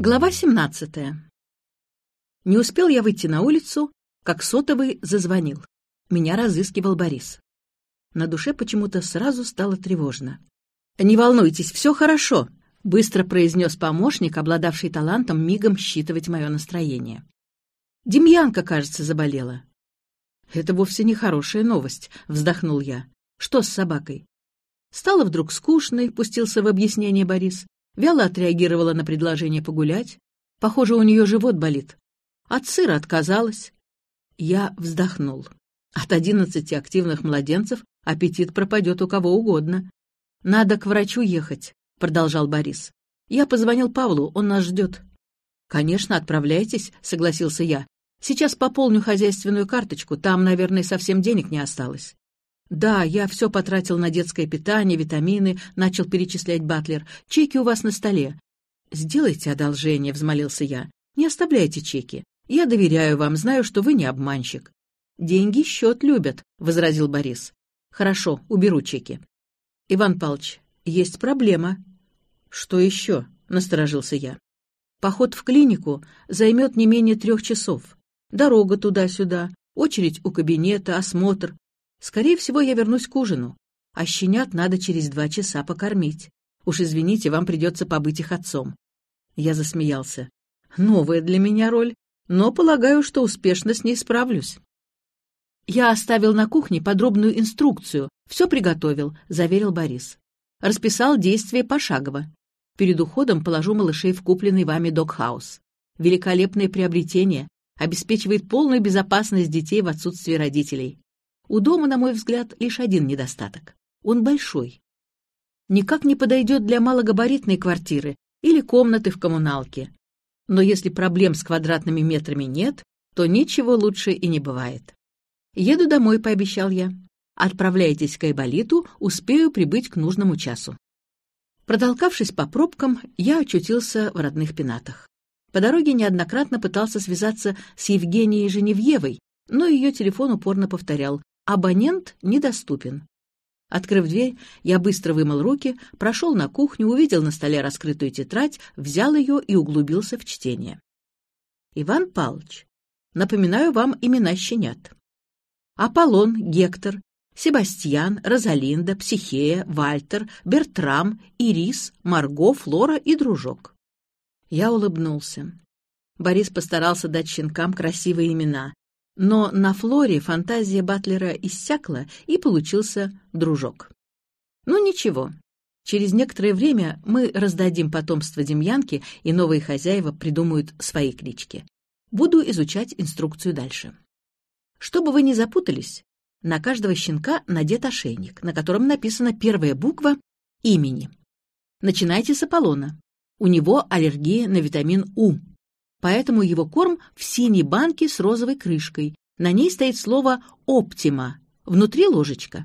Глава 17. Не успел я выйти на улицу, как сотовый зазвонил. Меня разыскивал Борис. На душе почему-то сразу стало тревожно. «Не волнуйтесь, все хорошо», — быстро произнес помощник, обладавший талантом мигом считывать мое настроение. «Демьянка, кажется, заболела». «Это вовсе не хорошая новость», — вздохнул я. «Что с собакой?» Стало вдруг скучно, пустился в объяснение Борис. Вяло отреагировала на предложение погулять. Похоже, у нее живот болит. От сыра отказалась. Я вздохнул. От 11 активных младенцев аппетит пропадет у кого угодно. «Надо к врачу ехать», — продолжал Борис. «Я позвонил Павлу, он нас ждет». «Конечно, отправляйтесь», — согласился я. «Сейчас пополню хозяйственную карточку, там, наверное, совсем денег не осталось». «Да, я все потратил на детское питание, витамины», — начал перечислять Батлер. «Чеки у вас на столе». «Сделайте одолжение», — взмолился я. «Не оставляйте чеки. Я доверяю вам, знаю, что вы не обманщик». «Деньги счет любят», — возразил Борис. «Хорошо, уберу чеки». «Иван Павлович, есть проблема». «Что еще?» — насторожился я. «Поход в клинику займет не менее 3 часов. Дорога туда-сюда, очередь у кабинета, осмотр. Скорее всего, я вернусь к ужину, а щенят надо через 2 часа покормить. Уж извините, вам придется побыть их отцом». Я засмеялся. «Новая для меня роль, но полагаю, что успешно с ней справлюсь». «Я оставил на кухне подробную инструкцию, все приготовил», — заверил Борис. «Расписал действия пошагово. Перед уходом положу малышей в купленный вами догхаус. Великолепное приобретение, обеспечивает полную безопасность детей в отсутствии родителей. У дома, на мой взгляд, лишь один недостаток. Он большой. Никак не подойдет для малогабаритной квартиры или комнаты в коммуналке. Но если проблем с квадратными метрами нет, то ничего лучше и не бывает. «Еду домой», — пообещал я. «Отправляйтесь к Айболиту, успею прибыть к нужному часу». Протолкавшись по пробкам, я очутился в родных Пенатах. По дороге неоднократно пытался связаться с Евгенией Женевьевой, но ее телефон упорно повторял: «Абонент недоступен». Открыв дверь, я быстро вымыл руки, прошел на кухню, увидел на столе раскрытую тетрадь, взял ее и углубился в чтение. «Иван Павлович, напоминаю вам имена щенят. Аполлон, Гектор, Себастьян, Розалинда, Психея, Вальтер, Бертрам, Ирис, Марго, Флора и Дружок». Я улыбнулся. Борис постарался дать щенкам красивые имена, но на Флоре фантазия Батлера иссякла, и получился Дружок. Ну ничего, через некоторое время мы раздадим потомство Демьянке, и новые хозяева придумают свои клички. Буду изучать инструкцию дальше. Чтобы вы не запутались, на каждого щенка надет ошейник, на котором написана первая буква имени. Начинайте с Аполлона. У него аллергия на витамин У. Поэтому его корм в синей банке с розовой крышкой. На ней стоит слово «Оптима», внутри ложечка.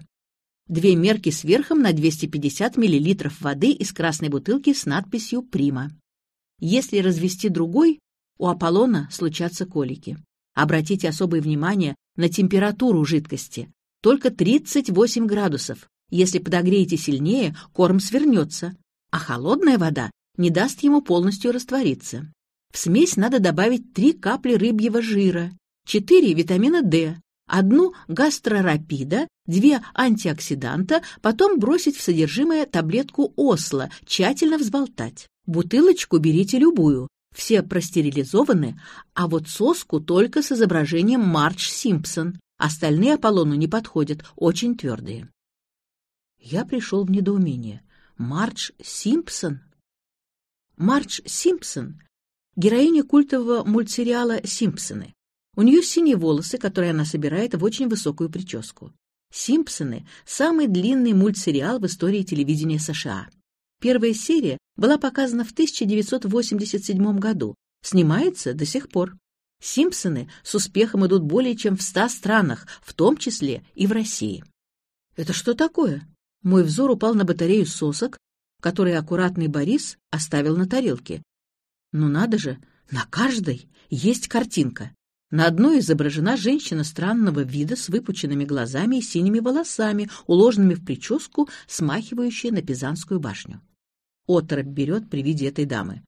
2 мерки с верхом на 250 мл воды из красной бутылки с надписью «Прима». Если развести другой, у Аполлона случатся колики. Обратите особое внимание на температуру жидкости. Только 38 градусов. Если подогреете сильнее, корм свернется, а холодная вода не даст ему полностью раствориться. В смесь надо добавить 3 капли рыбьего жира, 4 витамина D, 1 гастрорапида, 2 антиоксиданта, потом бросить в содержимое таблетку Осло, тщательно взболтать. Бутылочку берите любую, все простерилизованы, а вот соску только с изображением Мардж Симпсон. Остальные Аполлону не подходят, очень твердые. Я пришел в недоумение. Мардж Симпсон? Мардж Симпсон — героиня культового мультсериала «Симпсоны». У нее синие волосы, которые она собирает в очень высокую прическу. «Симпсоны» — самый длинный мультсериал в истории телевидения США. Первая серия была показана в 1987 году, снимается до сих пор. «Симпсоны» с успехом идут более чем в 100 странах, в том числе и в России. Это что такое? Мой взор упал на батарею сосок, которые аккуратный Борис оставил на тарелке. Ну надо же, на каждой есть картинка. На одной изображена женщина странного вида с выпученными глазами и синими волосами, уложенными в прическу, смахивающую на Пизанскую башню. Оторопь берет при виде этой дамы.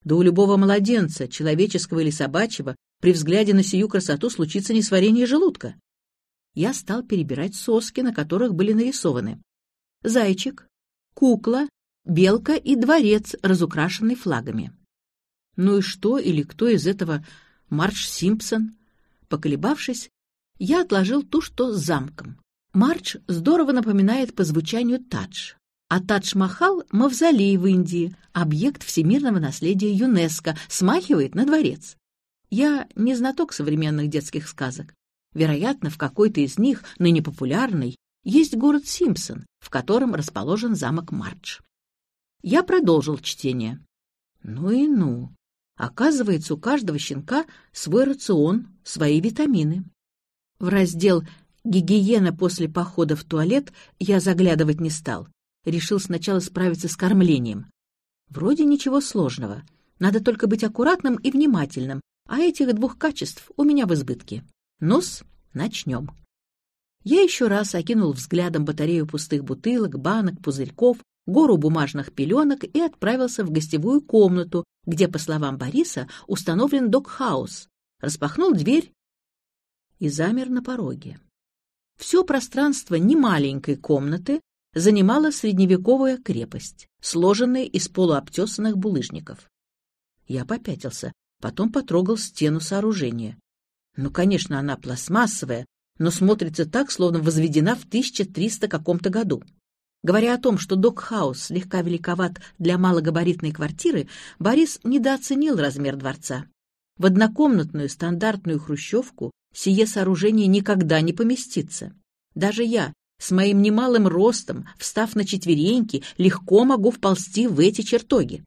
Да у любого младенца, человеческого или собачьего, при взгляде на сию красоту случится несварение желудка. Я стал перебирать соски, на которых были нарисованы зайчик, кукла, белка и дворец, разукрашенный флагами. Ну и что или кто из этого Мардж Симпсон? Поколебавшись, я отложил ту, что с замком. Мардж здорово напоминает по звучанию Тадж. А Тадж-Махал — мавзолей в Индии, объект всемирного наследия ЮНЕСКО, смахивает на дворец. Я не знаток современных детских сказок. Вероятно, в какой-то из них, ныне популярный, есть город Симпсон, в котором расположен замок Мардж. Я продолжил чтение. Ну и ну. Оказывается, у каждого щенка свой рацион, свои витамины. В раздел «Гигиена после похода в туалет» я заглядывать не стал. Решил сначала справиться с кормлением. Вроде ничего сложного. Надо только быть аккуратным и внимательным, а этих двух качеств у меня в избытке. Ну-с, начнем. Я еще раз окинул взглядом батарею пустых бутылок, банок, пузырьков, гору бумажных пеленок и отправился в гостевую комнату, где, по словам Бориса, установлен док-хаус. Распахнул дверь и замер на пороге. Все пространство немаленькой комнаты занимала средневековая крепость, сложенная из полуобтесанных булыжников. Я попятился, потом потрогал стену сооружения. Ну, конечно, она пластмассовая, но смотрится так, словно возведена в 1300 каком-то году. Говоря о том, что док-хаус слегка великоват для малогабаритной квартиры, Борис недооценил размер дворца. В однокомнатную стандартную хрущевку сие сооружение никогда не поместится. Даже я, с моим немалым ростом, встав на четвереньки, легко могу вползти в эти чертоги.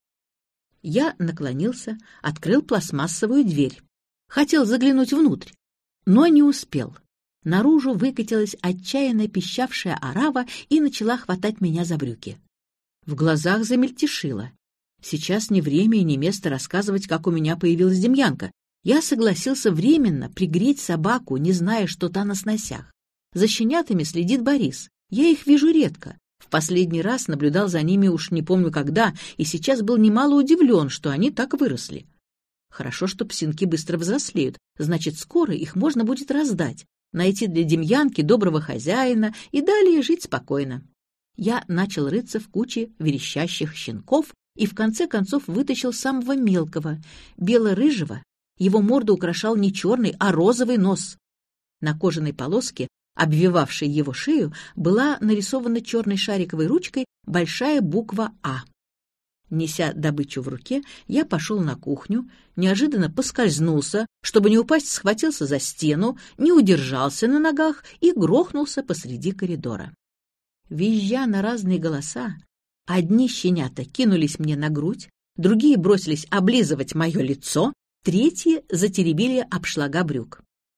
Я наклонился, открыл пластмассовую дверь. Хотел заглянуть внутрь, но не успел. Наружу выкатилась отчаянно пищавшая орава и начала хватать меня за брюки. В глазах замельтешило. Сейчас не время и не место рассказывать, как у меня появилась Демьянка. Я согласился временно пригреть собаку, не зная, что та на сносях. За щенятами следит Борис. Я их вижу редко. В последний раз наблюдал за ними уж не помню когда, и сейчас был немало удивлен, что они так выросли. Хорошо, что псинки быстро взрослеют, значит, скоро их можно будет раздать, найти для Демьянки доброго хозяина и далее жить спокойно. Я начал рыться в куче верещащих щенков и в конце концов вытащил самого мелкого, бело-рыжего. Его морду украшал не черный, а розовый нос. На кожаной полоске, обвивавшей его шею, была нарисована черной шариковой ручкой большая буква «А». Неся добычу в руке, я пошел на кухню, неожиданно поскользнулся, чтобы не упасть, схватился за стену, не удержался на ногах и грохнулся посреди коридора. Визжа на разные голоса, одни щенята кинулись мне на грудь, другие бросились облизывать мое лицо, третьи затеребили обшлага брюк.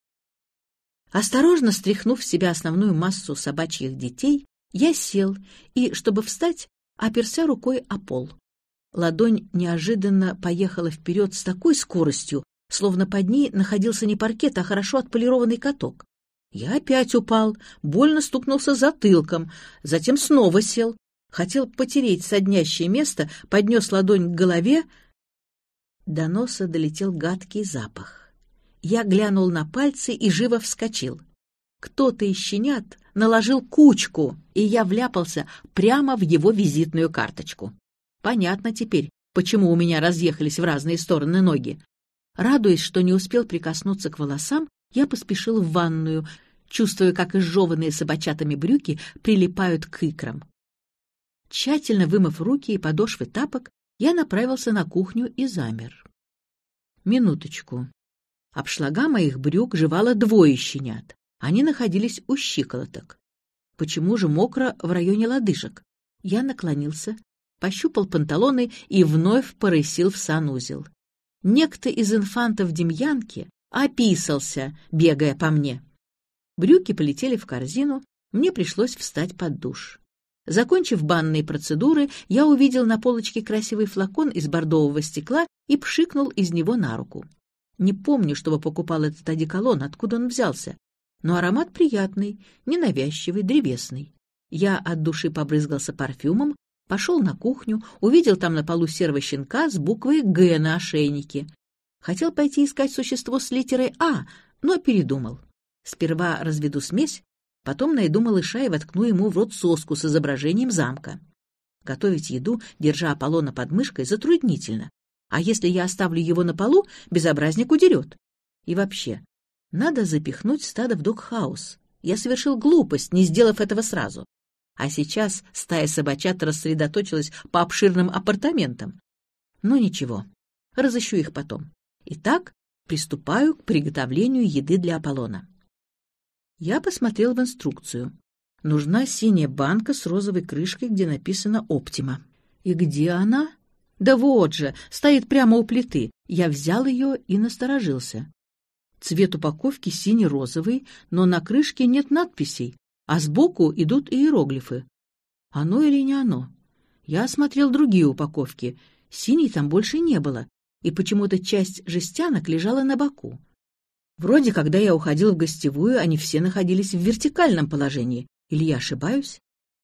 Осторожно стряхнув с себя основную массу собачьих детей, я сел и, чтобы встать, оперся рукой о пол. Ладонь неожиданно поехала вперед с такой скоростью, словно под ней находился не паркет, а хорошо отполированный каток. Я опять упал, больно стукнулся затылком, затем снова сел. Хотел потереть соднящее место, поднес ладонь к голове. До носа долетел гадкий запах. Я глянул на пальцы и живо вскочил. Кто-то из щенят наложил кучку, и я вляпался прямо в его визитную карточку. Понятно теперь, почему у меня разъехались в разные стороны ноги. Радуясь, что не успел прикоснуться к волосам, я поспешил в ванную, чувствуя, как изжеванные собачатами брюки прилипают к икрам. Тщательно вымыв руки и подошвы тапок, я направился на кухню и замер. Минуточку. Обшлага моих брюк жевало двое щенят. Они находились у щиколоток. Почему же мокро в районе лодыжек? Я наклонился, пощупал панталоны и вновь порысил в санузел. Некто из инфантов Демьянки описался, бегая по мне. Брюки полетели в корзину, мне пришлось встать под душ. Закончив банные процедуры, я увидел на полочке красивый флакон из бордового стекла и пшикнул из него на руку. Не помню, чтобы покупал этот одеколон, откуда он взялся, но аромат приятный, ненавязчивый, древесный. Я от души побрызгался парфюмом, Пошел на кухню, увидел там на полу серого щенка с буквой «Г» на ошейнике. Хотел пойти искать существо с литерой «А», но передумал. Сперва разведу смесь, потом найду малыша и воткну ему в рот соску с изображением замка. Готовить еду, держа Аполлона под мышкой, затруднительно. А если я оставлю его на полу, безобразник удерет. И вообще, надо запихнуть стадо в догхаус. Я совершил глупость, не сделав этого сразу. А сейчас стая собачат рассредоточилась по обширным апартаментам. Но ничего, разыщу их потом. Итак, приступаю к приготовлению еды для Аполлона. Я посмотрел в инструкцию. Нужна синяя банка с розовой крышкой, где написано «Оптима». И где она? Да вот же, стоит прямо у плиты. Я взял ее и насторожился. Цвет упаковки синий-розовый, но на крышке нет надписей, а сбоку идут иероглифы. Оно или не оно? Я осмотрел другие упаковки. Синей там больше не было, и почему-то часть жестянок лежала на боку. Вроде, когда я уходил в гостевую, они все находились в вертикальном положении. Или я ошибаюсь?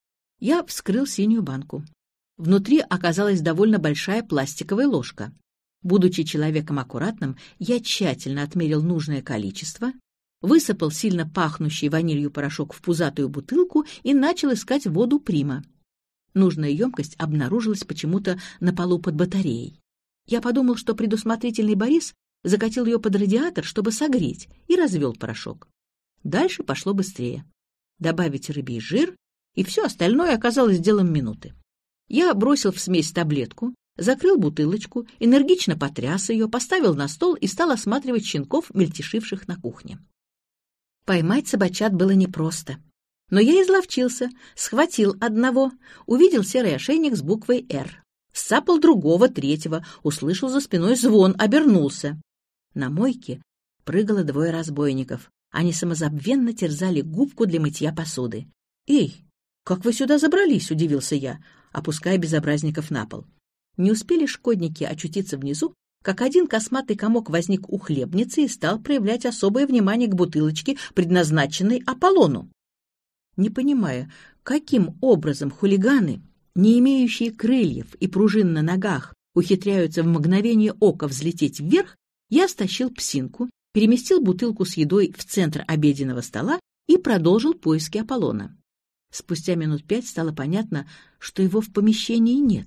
Я вскрыл синюю банку. Внутри оказалась довольно большая пластиковая ложка. Будучи человеком аккуратным, я тщательно отмерил нужное количество, высыпал сильно пахнущий ванилью порошок в пузатую бутылку и начал искать воду Прима. Нужная емкость обнаружилась почему-то на полу под батареей. Я подумал, что предусмотрительный Борис закатил ее под радиатор, чтобы согреть, и развел порошок. Дальше пошло быстрее. Добавить рыбий жир, и все остальное оказалось делом минуты. Я бросил в смесь таблетку, закрыл бутылочку, энергично потряс ее, поставил на стол и стал осматривать щенков, мельтешивших на кухне. Поймать собачат было непросто. Но я изловчился, схватил одного, увидел серый ошейник с буквой «Р». Сцапал другого, третьего, услышал за спиной звон, обернулся. На мойке прыгало двое разбойников. Они самозабвенно терзали губку для мытья посуды. «Эй, как вы сюда забрались?» — удивился я, опуская безобразников на пол. Не успели шкодники очутиться внизу, как один косматый комок возник у хлебницы и стал проявлять особое внимание к бутылочке, предназначенной Аполлону. Не понимая, каким образом хулиганы, не имеющие крыльев и пружин на ногах, ухитряются в мгновение ока взлететь вверх, я стащил псинку, переместил бутылку с едой в центр обеденного стола и продолжил поиски Аполлона. Спустя минут 5 стало понятно, что его в помещении нет.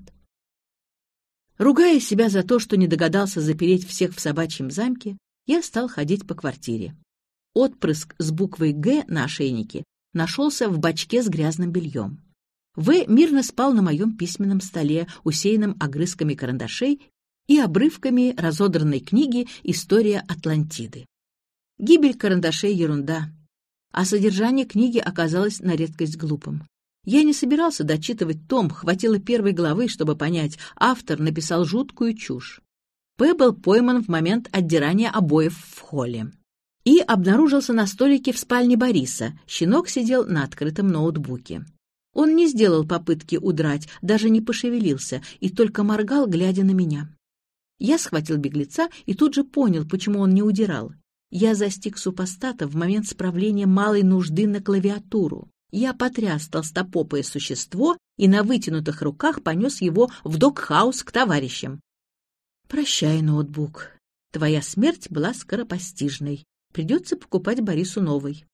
Ругая себя за то, что не догадался запереть всех в собачьем замке, я стал ходить по квартире. Отпрыск с буквой «Г» на ошейнике нашелся в бачке с грязным бельем. В мирно спал на моем письменном столе, усеянном огрызками карандашей и обрывками разодранной книги «История Атлантиды». Гибель карандашей — ерунда, а содержание книги оказалось на редкость глупым. Я не собирался дочитывать том, хватило первой главы, чтобы понять, автор написал жуткую чушь. П был пойман в момент отдирания обоев в холле и обнаружился на столике в спальне Бориса. Щенок сидел на открытом ноутбуке. Он не сделал попытки удрать, даже не пошевелился и только моргал, глядя на меня. Я схватил беглеца и тут же понял, почему он не удирал. Я застиг супостата в момент справления малой нужды на клавиатуру. Я потряс толстопопое существо и на вытянутых руках понес его в догхаус к товарищам. «Прощай, ноутбук. Твоя смерть была скоропостижной. Придется покупать Борису новый».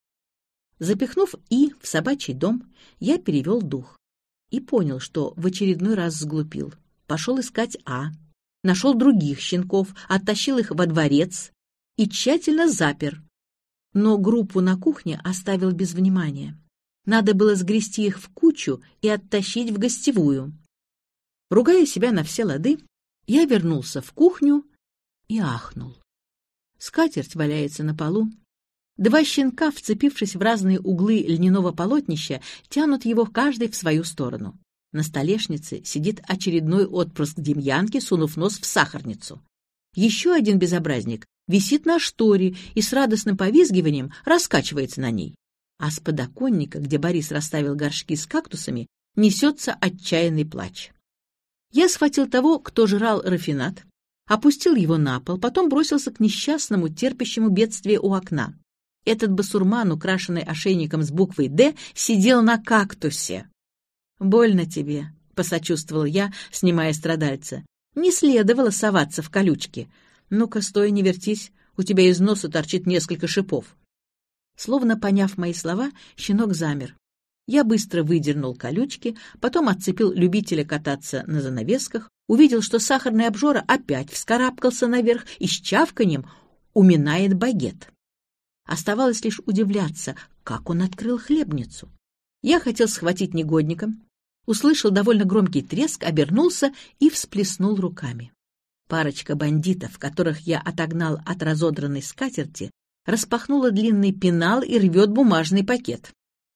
Запихнув «и» в собачий дом, я перевел дух и понял, что в очередной раз сглупил. Пошел искать «А», нашел других щенков, оттащил их во дворец и тщательно запер. Но группу на кухне оставил без внимания. Надо было сгрести их в кучу и оттащить в гостевую. Ругая себя на все лады, я вернулся в кухню и ахнул. Скатерть валяется на полу. Два щенка, вцепившись в разные углы льняного полотнища, тянут его каждый в свою сторону. На столешнице сидит очередной отпрыск Демьянки, сунув нос в сахарницу. Еще один безобразник висит на шторе и с радостным повизгиванием раскачивается на ней. А с подоконника, где Борис расставил горшки с кактусами, несется отчаянный плач. Я схватил того, кто жрал рафинад, опустил его на пол, потом бросился к несчастному, терпящему бедствие у окна. Этот басурман, украшенный ошейником с буквой «Д», сидел на кактусе. «Больно тебе», — посочувствовал я, снимая страдальца. «Не следовало соваться в колючки. Ну-ка, стой, не вертись, у тебя из носа торчит несколько шипов». Словно поняв мои слова, щенок замер. Я быстро выдернул колючки, потом отцепил любителя кататься на занавесках, увидел, что сахарный обжора опять вскарабкался наверх и с чавканьем уминает багет. Оставалось лишь удивляться, как он открыл хлебницу. Я хотел схватить негодника, услышал довольно громкий треск, обернулся и всплеснул руками. Парочка бандитов, которых я отогнал от разодранной скатерти, распахнула длинный пенал и рвет бумажный пакет.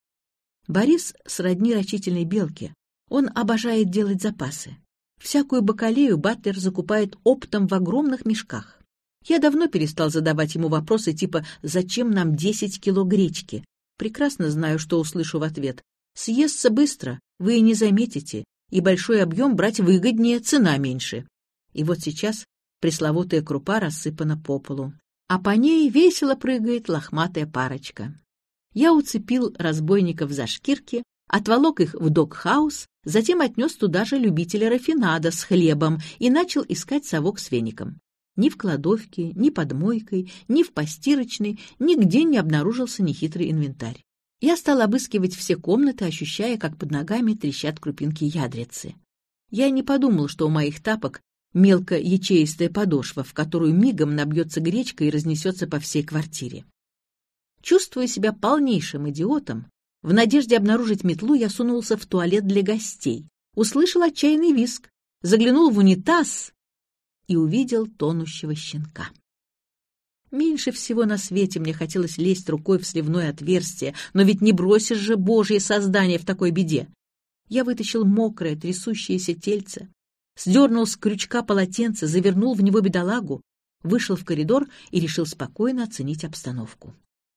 Борис сродни рачительной белке. Он обожает делать запасы. Всякую бакалею батлер закупает оптом в огромных мешках. Я давно перестал задавать ему вопросы типа «Зачем нам 10 кило гречки?». Прекрасно знаю, что услышу в ответ. «Съестся быстро, вы и не заметите, и большой объем брать выгоднее, цена меньше». И вот сейчас пресловутая крупа рассыпана по полу, а по ней весело прыгает лохматая парочка. Я уцепил разбойников за шкирки, отволок их в док-хаус, затем отнес туда же любителя рафинада с хлебом и начал искать совок с веником. Ни в кладовке, ни под мойкой, ни в постирочной нигде не обнаружился нехитрый инвентарь. Я стал обыскивать все комнаты, ощущая, как под ногами трещат крупинки ядрицы. Я не подумал, что у моих тапок мелко-ячеистая подошва, в которую мигом набьется гречка и разнесется по всей квартире. Чувствуя себя полнейшим идиотом, в надежде обнаружить метлу, я сунулся в туалет для гостей, услышал отчаянный визг, заглянул в унитаз и увидел тонущего щенка. Меньше всего на свете мне хотелось лезть рукой в сливное отверстие, но ведь не бросишь же Божье создание в такой беде. Я вытащил мокрое, трясущееся тельце, сдернул с крючка полотенце, завернул в него бедолагу, вышел в коридор и решил спокойно оценить обстановку.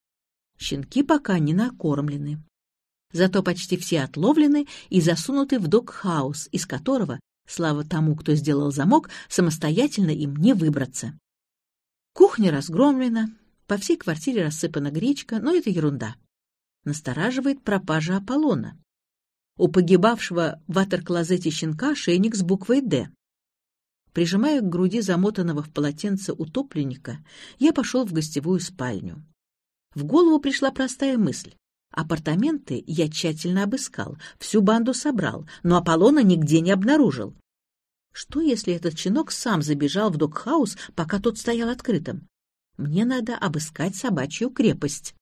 Щенки пока не накормлены. Зато почти все отловлены и засунуты в док-хаус, из которого, слава тому, кто сделал замок, самостоятельно им не выбраться. Кухня разгромлена, по всей квартире рассыпана гречка, но это ерунда. Настораживает пропажа Аполлона. У погибавшего в ватер-клозете щенка ошейник с буквой «Д». Прижимая к груди замотанного в полотенце утопленника, я пошел в гостевую спальню. В голову пришла простая мысль. Апартаменты я тщательно обыскал, всю банду собрал, но Аполлона нигде не обнаружил. Что, если этот щенок сам забежал в док-хаус, пока тот стоял открытым? Мне надо обыскать собачью крепость.